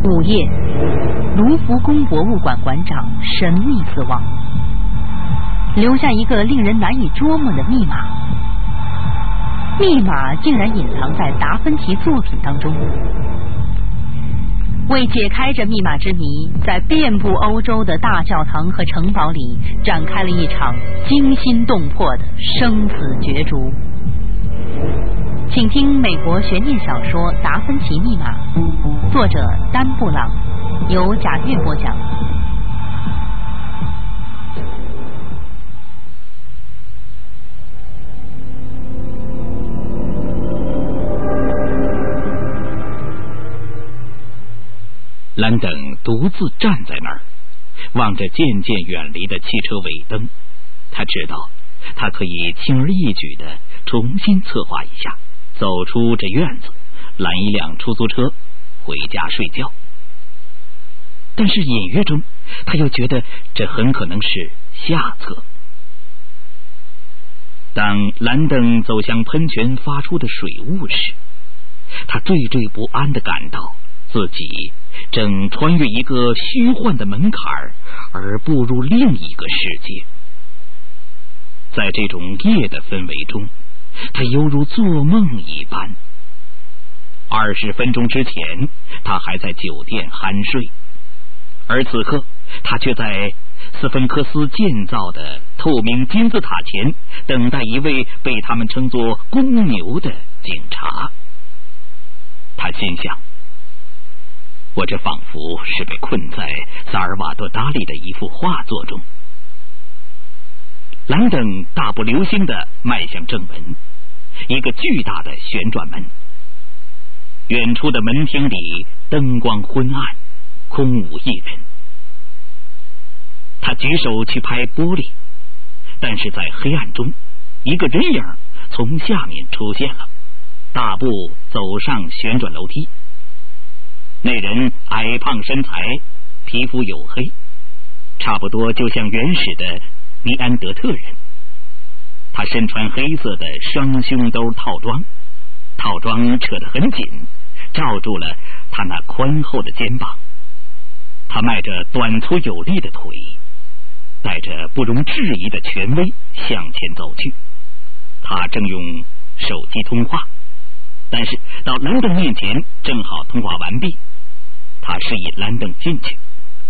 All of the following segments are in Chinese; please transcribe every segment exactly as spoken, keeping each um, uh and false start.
午夜，卢浮宫博物馆馆长神秘死亡，留下一个令人难以捉摸的密码。密码竟然隐藏在达芬奇作品当中。为解开这密码之谜，在遍布欧洲的大教堂和城堡里展开了一场惊心动魄的生死角逐。请听美国悬念小说《达芬奇密码》，作者丹布朗，由贾月播讲。 兰登独自站在那儿，望着渐渐远离的汽车尾灯。他知道，他可以轻而易举地重新策划一下，走出这院子，拦一辆出租车，回家睡觉。但是隐约中，他又觉得这很可能是下策。当兰登走向喷泉发出的水雾时，他惴惴不安地感到自己正穿越一个虚幻的门槛而步入另一个世界。在这种夜的氛围中，他犹如做梦一般。二十分钟之前，他还在酒店酣睡，而此刻他却在斯芬克斯建造的透明金字塔前等待一位被他们称作公牛的警察。他心想，我这仿佛是被困在萨尔瓦多·达利的一幅画作中。兰登大步流星地迈向正门，一个巨大的旋转门。远处的门厅里灯光昏暗，空无一人。他举手去拍玻璃，但是在黑暗中，一个人影从下面出现了，大步走上旋转楼梯。那人矮胖身材，皮肤黝黑，差不多就像原始的尼安德特人。他身穿黑色的双胸兜套装，套装扯得很紧，罩住了他那宽厚的肩膀。他迈着短粗有力的腿，带着不容置疑的权威向前走去。他正用手机通话，但是到兰登面前正好通话完毕。他示意兰登进去。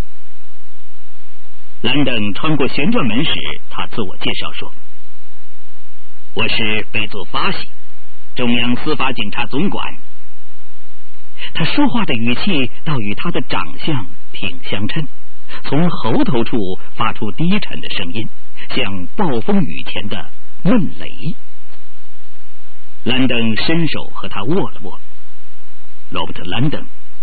兰登穿过旋转门时，他自我介绍说，我是贝佐法西，中央司法警察总管。他说话的语气倒与他的长相挺相称，从喉头处发出低沉的声音，像暴风雨前的闷雷。兰登伸手和他握了握。罗伯特·兰登。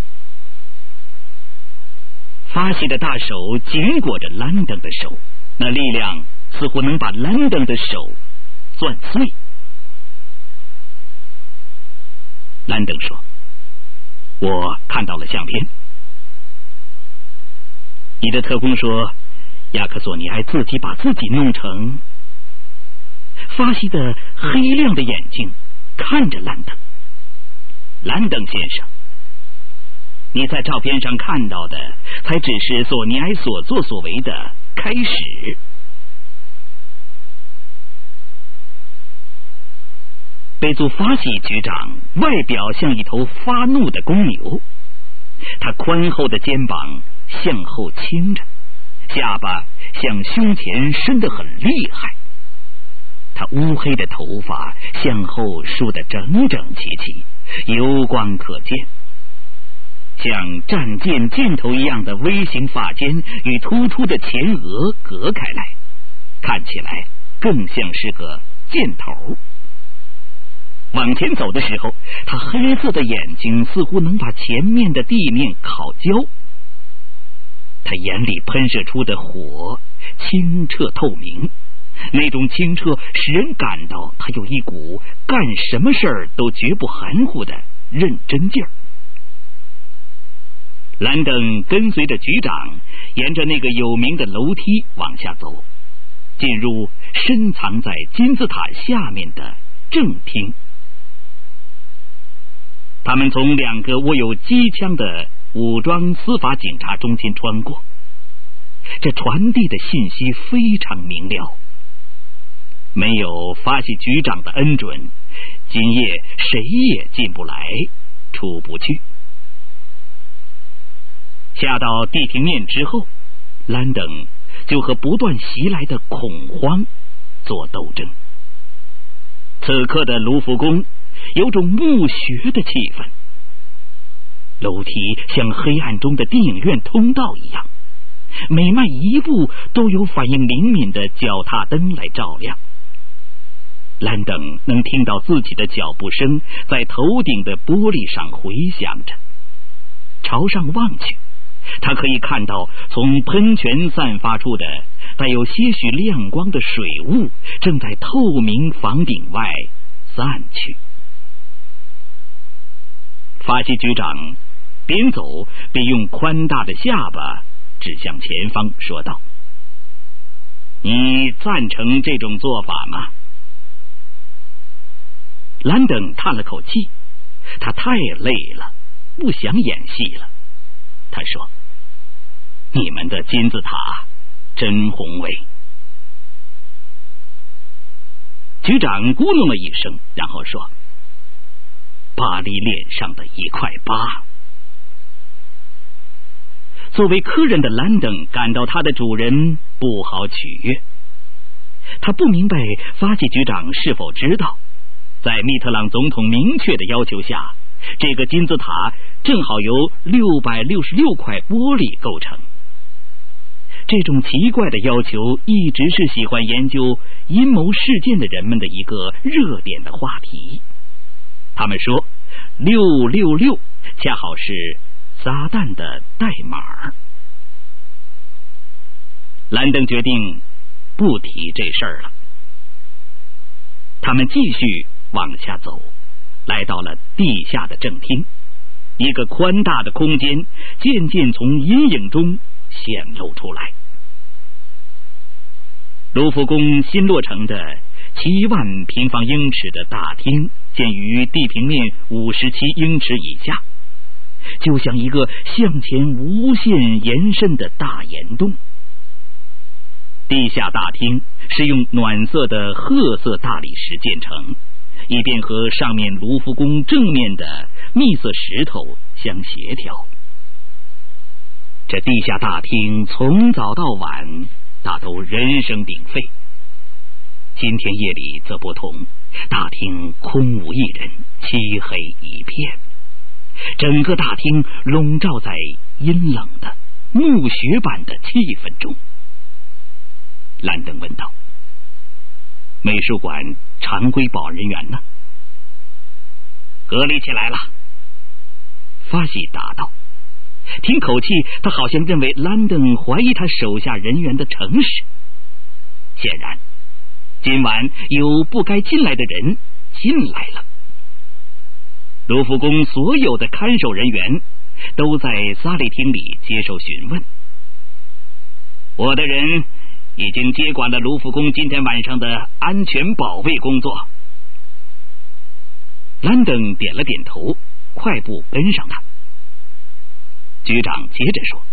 法西的大手紧裹着兰登的手，那力量似乎能把兰登的手攥碎。兰登说，我看到了相片。你的特工说亚克索尼埃自己把自己弄成。法西的黑亮的眼睛看着兰登。兰登先生，你在照片上看到的才只是索尼埃所作所为的开始。贝祖法西局长外表像一头发怒的公牛，他宽厚的肩膀向后倾着，下巴向胸前伸得很厉害，他乌黑的头发向后梳得整整齐齐，油光可见，像战舰箭头一样的微型发尖与突出的前额隔开来，看起来更像是个箭头。往前走的时候，他黑色的眼睛似乎能把前面的地面烤焦。他眼里喷射出的火清澈透明，那种清澈使人感到他有一股干什么事儿都绝不含糊的认真劲儿。兰登跟随着局长沿着那个有名的楼梯往下走，进入深藏在金字塔下面的正厅。他们从两个握有机枪的武装司法警察中间穿过。这传递的信息非常明了，没有法系局长的恩准，今夜谁也进不来，出不去。下到地平面之后，兰登就和不断袭来的恐慌做斗争。此刻的卢浮宫有种墓穴的气氛，楼梯像黑暗中的电影院通道一样，每迈一步都有反应灵敏的脚踏灯来照亮。兰登能听到自己的脚步声在头顶的玻璃上回响着，朝上望去，他可以看到从喷泉散发出的带有些许亮光的水雾正在透明房顶外散去。法系局长边走边用宽大的下巴指向前方，说道：“你赞成这种做法吗？”兰登叹了口气，他太累了，不想演戏了。他说：“你们的金字塔真宏伟。”局长咕哝了一声，然后说：“巴黎脸上的一块疤。”作为客人的兰登感到他的主人不好取悦，他不明白法系局长是否知道，在密特朗总统明确的要求下，这个金字塔正好由六百六十六块玻璃构成。这种奇怪的要求一直是喜欢研究阴谋事件的人们的一个热点的话题。他们说六六六恰好是撒旦的代码。兰登决定不提这事儿了。他们继续往下走，来到了地下的正厅，一个宽大的空间渐渐从阴影中显露出来。卢浮宫新落成的七万平方英尺的大厅建于地平面五十七英尺以下，就像一个向前无限延伸的大岩洞。地下大厅是用暖色的褐色大理石建成，以便和上面卢浮宫正面的蜜色石头相协调。这地下大厅从早到晚大都人声鼎沸，今天夜里则不同，大厅空无一人，漆黑一片，整个大厅笼罩在阴冷的墓穴般的气氛中。兰登问道：“美术馆常规保人员呢？”“隔离起来了。”法喜答道。听口气，他好像认为兰登怀疑他手下人员的诚实。显然，今晚有不该进来的人进来了。卢浮宫所有的看守人员都在萨利厅里接受询问。我的人已经接管了卢浮宫今天晚上的安全保卫工作。兰登点了点头，快步跟上他。局长接着说：“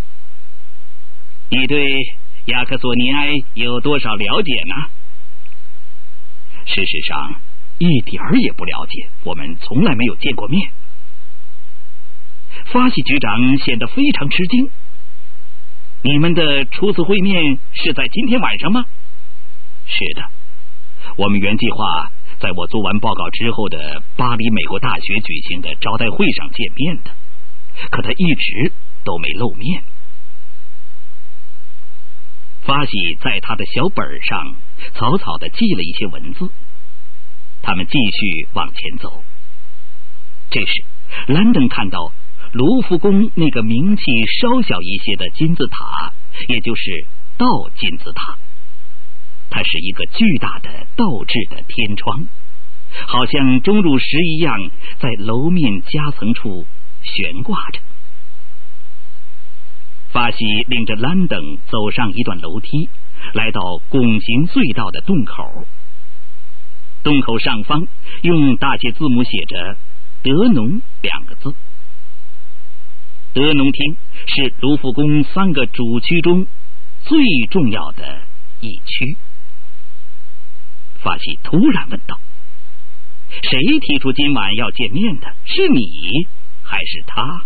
你对雅克索尼埃有多少了解呢？”“事实上一点儿也不了解，我们从来没有见过面。”法系局长显得非常吃惊。“你们的初次会面是在今天晚上吗？”“是的，我们原计划在我做完报告之后的巴黎美国大学举行的招待会上见面的，可他一直都没露面。”法喜在他的小本上草草地记了一些文字。他们继续往前走。这时兰登看到卢浮宫那个名气稍小一些的金字塔，也就是倒金字塔，它是一个巨大的倒置的天窗，好像钟乳石一样在楼面夹层处悬挂着。法喜领着兰登走上一段楼梯，来到拱形隧道的洞口。洞口上方用大写字母写着德农两个字。 德农厅是卢浮宫三个主区中最重要的一区。法喜突然问道：谁提出今晚要见面的？是你还是他？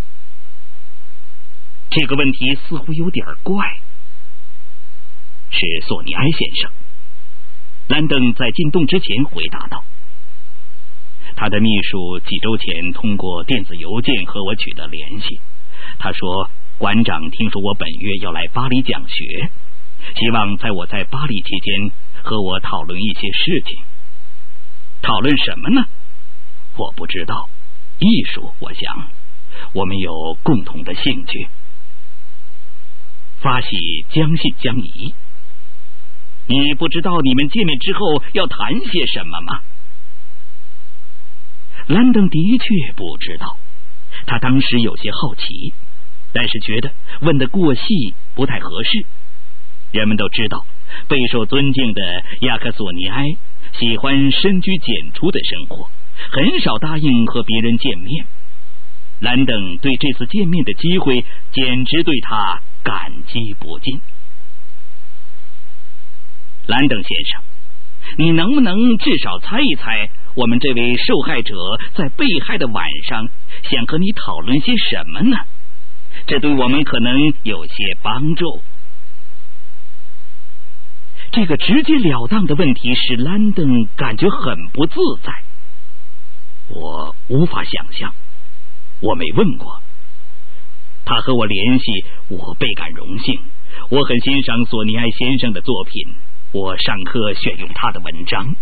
这个问题似乎有点怪。是索尼埃先生。兰登在进洞之前回答道。他的秘书几周前通过电子邮件和我取得联系，他说馆长听说我本月要来巴黎讲学，希望在我在巴黎期间和我讨论一些事情。讨论什么呢？我不知道。艺术，我想我们有共同的兴趣。发喜将信将疑。你不知道你们见面之后要谈些什么吗？兰登的确不知道，他当时有些好奇，但是觉得问得过细不太合适。人们都知道，备受尊敬的亚克索尼埃喜欢深居简出的生活，很少答应和别人见面。兰登对这次见面的机会简直对他感激不尽。兰登先生，你能不能至少猜一猜，我们这位受害者在被害的晚上想和你讨论些什么呢？这对我们可能有些帮助。这个直截了当的问题使兰登感觉很不自在。我无法想象，我没问过。他和我联系，我倍感荣幸。我很欣赏索尼埃先生的作品，我上课选用他的文章。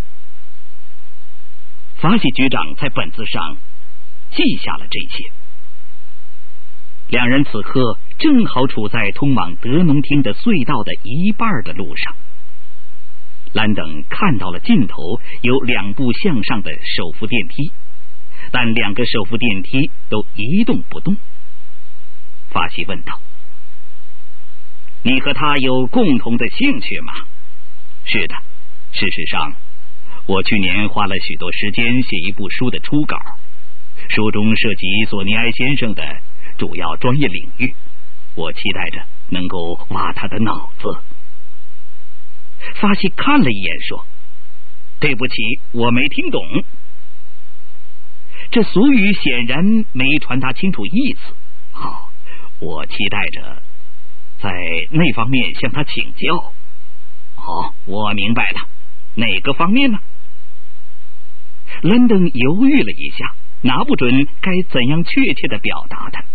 法喜局长在本子上记下了这些。两人此刻正好处在通往德农厅的隧道的一半的路上。兰登看到了尽头有两部向上的手扶电梯，但两个手扶电梯都一动不动。法喜问道：你和他有共同的兴趣吗？是的，事实上我去年花了许多时间写一部书的初稿，书中涉及索尼埃先生的主要专业领域，我期待着能够挖他的脑子。法喜看了一眼说：对不起，我没听懂。这俗语显然没传达清楚意思。哦，我期待着在那方面向他请教。哦，我明白了，哪个方面呢？兰登犹豫了一下，拿不准该怎样确切的表达它。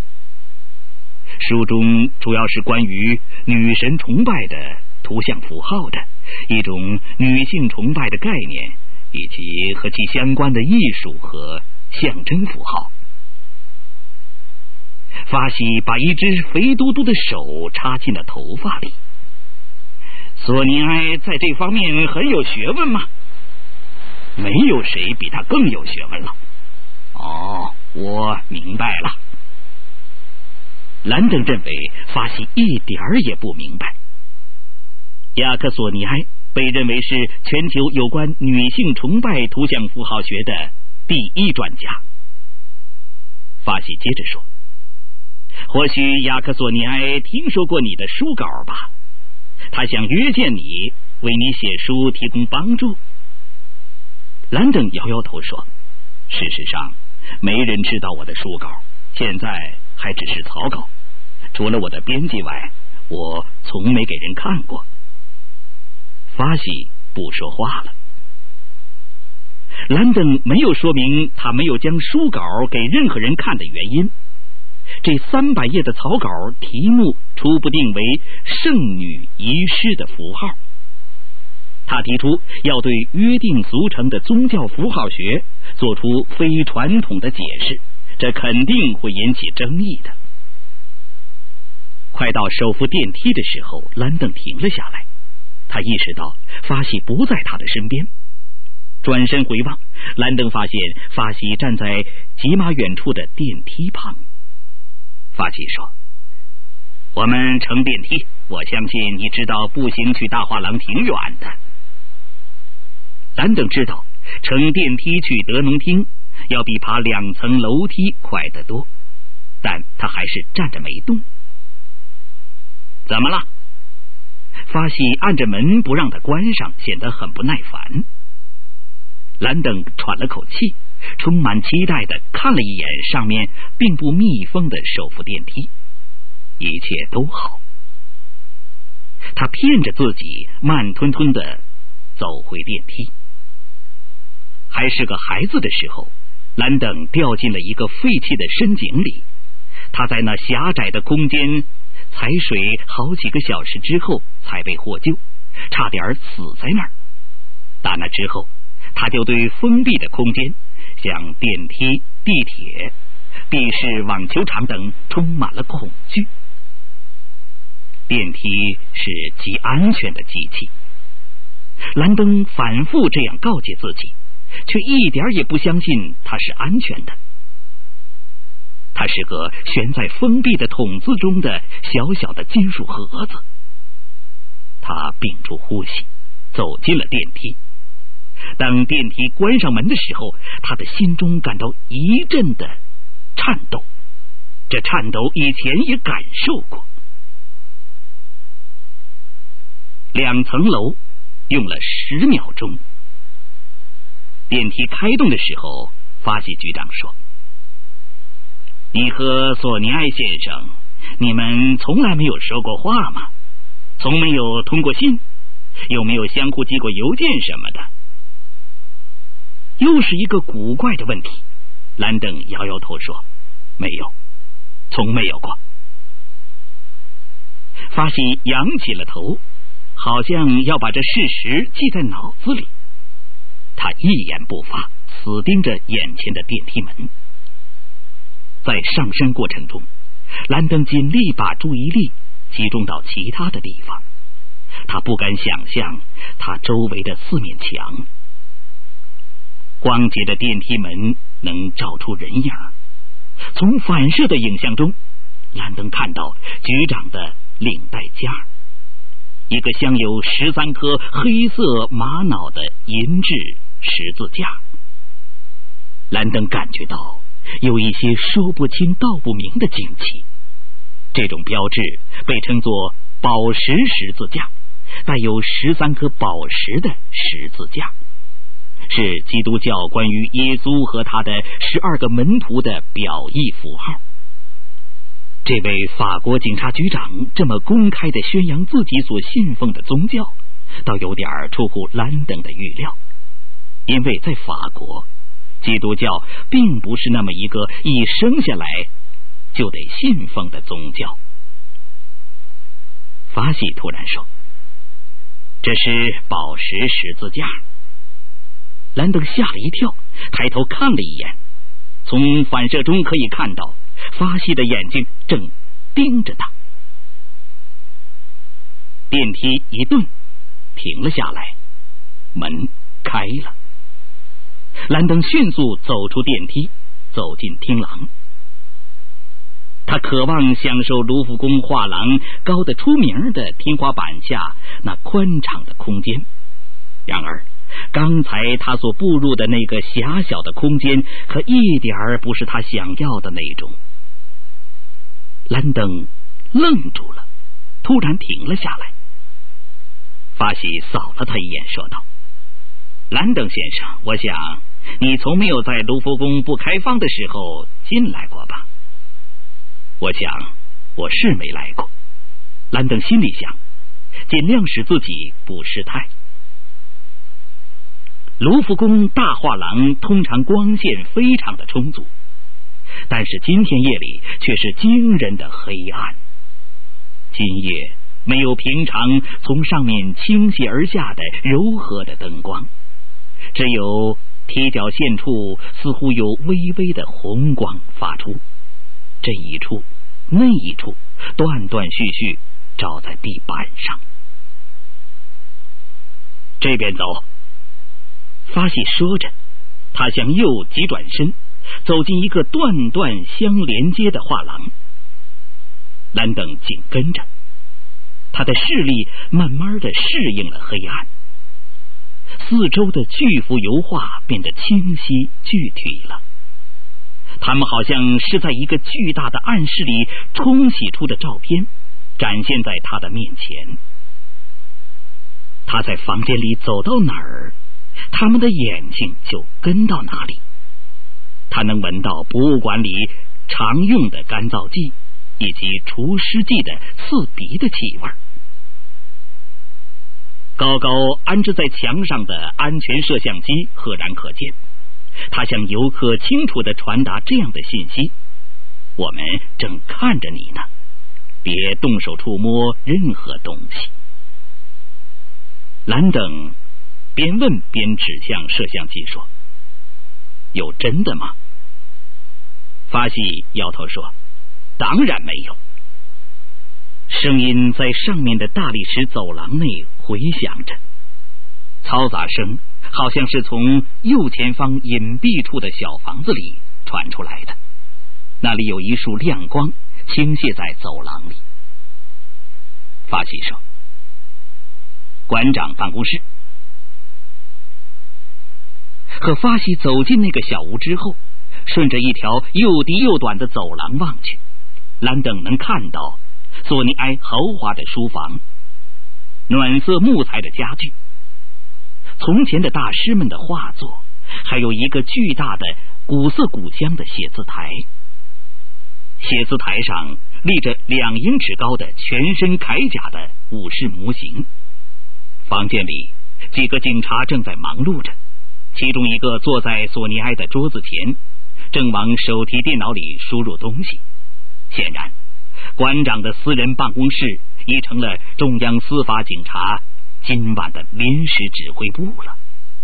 书中主要是关于女神崇拜的图像符号的一种女性崇拜的概念，以及和其相关的艺术和象征符号。法喜把一只肥嘟嘟的手插进了头发里。索尼埃在这方面很有学问吗？没有谁比他更有学问了。哦，我明白了。兰登认为法喜一点儿也不明白。雅克索尼埃被认为是全球有关女性崇拜图像符号学的第一专家。法喜接着说：或许雅克索尼埃听说过你的书稿吧，他想约见你，为你写书提供帮助。兰登摇摇头说：事实上没人知道我的书稿，现在还只是草稿，除了我的编辑外，我从没给人看过。法喜不说话了。兰登没有说明他没有将书稿给任何人看的原因。这三百页的草稿题目初步定为圣女仪式的符号。他提出要对约定俗成的宗教符号学做出非传统的解释，这肯定会引起争议的。快到手扶电梯的时候，兰登停了下来，他意识到法喜不在他的身边。转身回望，兰登发现法喜站在几码远处的电梯旁。法喜说：我们乘电梯，我相信你知道步行去大画廊挺远的。兰登知道乘电梯去德农厅要比爬两层楼梯快得多，但他还是站着没动。怎么了？发喜按着门不让他关上，显得很不耐烦。兰登喘了口气，充满期待地看了一眼上面并不密封的手扶电梯，一切都好。他骗着自己，慢吞吞地走回电梯。还是个孩子的时候，兰登掉进了一个废弃的深井里，他在那狭窄的空间踩水好几个小时之后才被获救，差点死在那儿。打那之后，他就对封闭的空间，像电梯、地铁、地式网球场等充满了恐惧。电梯是极安全的机器，兰登反复这样告诫自己，却一点也不相信它是安全的。它是个悬在封闭的筒子中的小小的金属盒子。他屏住呼吸，走进了电梯。当电梯关上门的时候，他的心中感到一阵的颤抖，这颤抖以前也感受过。两层楼用了十秒钟。电梯开动的时候，发喜局长说：“你和索尼埃先生，你们从来没有说过话吗？从没有通过信？有没有相互寄过邮件什么的？”又是一个古怪的问题。兰登摇摇头说：“没有，从没有过。”发喜扬起了头，好像要把这事实记在脑子里。他一言不发，死盯着眼前的电梯门。在上升过程中，兰登尽力把注意力集中到其他的地方。他不敢想象他周围的四面墙。光洁的电梯门能照出人影，从反射的影像中，兰登看到局长的领带夹，一个镶有十三颗黑色玛瑙的银质十字架。兰登感觉到有一些说不清道不明的惊奇。这种标志被称作宝石十字架，带有十三颗宝石的十字架，是基督教关于耶稣和他的十二个门徒的表意符号。这位法国警察局长这么公开地宣扬自己所信奉的宗教，倒有点出乎兰登的预料。因为在法国，基督教并不是那么一个一生下来就得信奉的宗教。法喜突然说：“这是宝石十字架。”兰登吓了一跳，抬头看了一眼，从反射中可以看到发喜的眼睛正盯着他。电梯一顿，停了下来，门开了。兰登迅速走出电梯，走进厅廊。他渴望享受卢浮宫画廊高得出名的天花板下那宽敞的空间。然而刚才他所步入的那个狭小的空间可一点儿不是他想要的那种。兰登愣住了，突然停了下来。法喜扫了他一眼，说道：“兰登先生，我想你从没有在卢浮宫不开放的时候进来过吧？”“我想我是没来过。”兰登心里想，尽量使自己不失态。卢浮宫大画廊通常光线非常的充足，但是今天夜里却是惊人的黑暗。今夜没有平常从上面倾泻而下的柔和的灯光，只有踢脚线处似乎有微微的红光发出，这一处那一处断断续续照在地板上。这边走。发喜说着，他向右急转身，走进一个断断相连接的画廊。兰登紧跟着，他的视力慢慢的适应了黑暗，四周的巨幅油画变得清晰具体了。 他们好像是在一个巨大的暗室里冲洗出的照片，展现在他的面前。他在房间里走到哪儿，他们的眼睛就跟到哪里。他能闻到博物馆里常用的干燥剂以及除湿剂的刺鼻的气味。高高安置在墙上的安全摄像机赫然可见，它向游客清楚地传达这样的信息：我们正看着你呢，别动手触摸任何东西。兰登边问边指向摄像机说：有真的吗？法西摇头说：当然没有。声音在上面的大理石走廊内回响着，嘈杂声好像是从右前方隐蔽处的小房子里传出来的，那里有一束亮光倾泻在走廊里。法西说：馆长办公室。和法西走进那个小屋之后，顺着一条又低又短的走廊望去，兰登能看到索尼埃豪华的书房，暖色木材的家具，从前的大师们的画作，还有一个巨大的古色古香的写字台。写字台上立着两英尺高的全身铠甲的武士模型。房间里几个警察正在忙碌着，其中一个坐在索尼埃的桌子前，正往手提电脑里输入东西。显然馆长的私人办公室已成了中央司法警察今晚的临时指挥部了。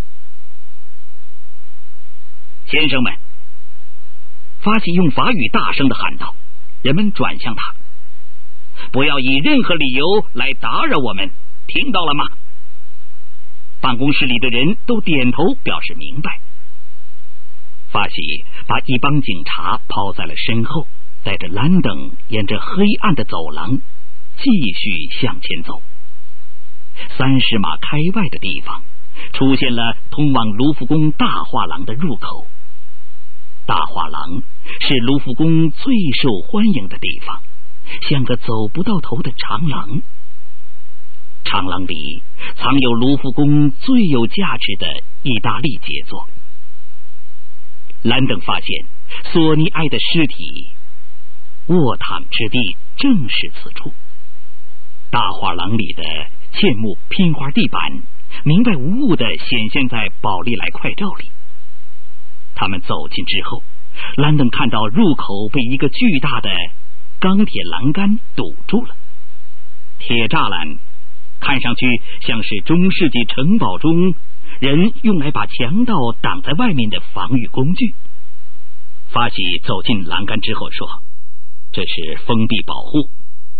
先生们，法西用法语大声地喊道，人们转向他：不要以任何理由来打扰我们，听到了吗？办公室里的人都点头表示明白。法西把一帮警察抛在了身后，带着兰登沿着黑暗的走廊继续向前走。三十码开外的地方出现了通往卢浮宫大画廊的入口。大画廊是卢浮宫最受欢迎的地方，像个走不到头的长廊。长廊里藏有卢浮宫最有价值的意大利杰作。兰登发现索尼埃的尸体卧躺之地正是此处。大画廊里的嵌木拼花地板明白无误地显现在宝丽来快照里。他们走近之后，兰登看到入口被一个巨大的钢铁栏杆堵住了，铁栅栏看上去像是中世纪城堡中人用来把强盗挡在外面的防御工具。法西走进栏杆之后说：这是封闭保护。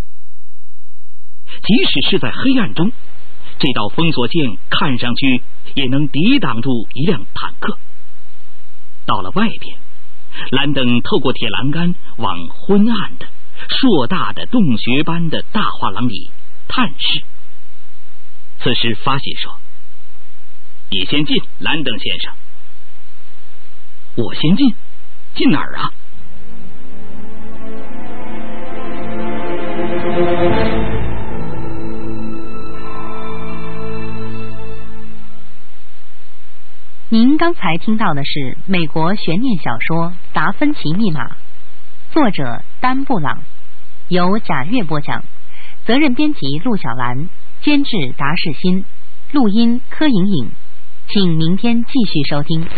即使是在黑暗中，这道封锁线看上去也能抵挡住一辆坦克。到了外边，兰登透过铁栏杆往昏暗的硕大的洞穴般的大画廊里探视。此时法西说：你先进，兰登先生。我先进？进哪儿啊？ 您刚才听到的是美国悬念小说《达芬奇密码》，作者丹布朗，由贾月播讲，责任编辑陆小兰，监制达世新，录音柯莹莹。请明天继续收听。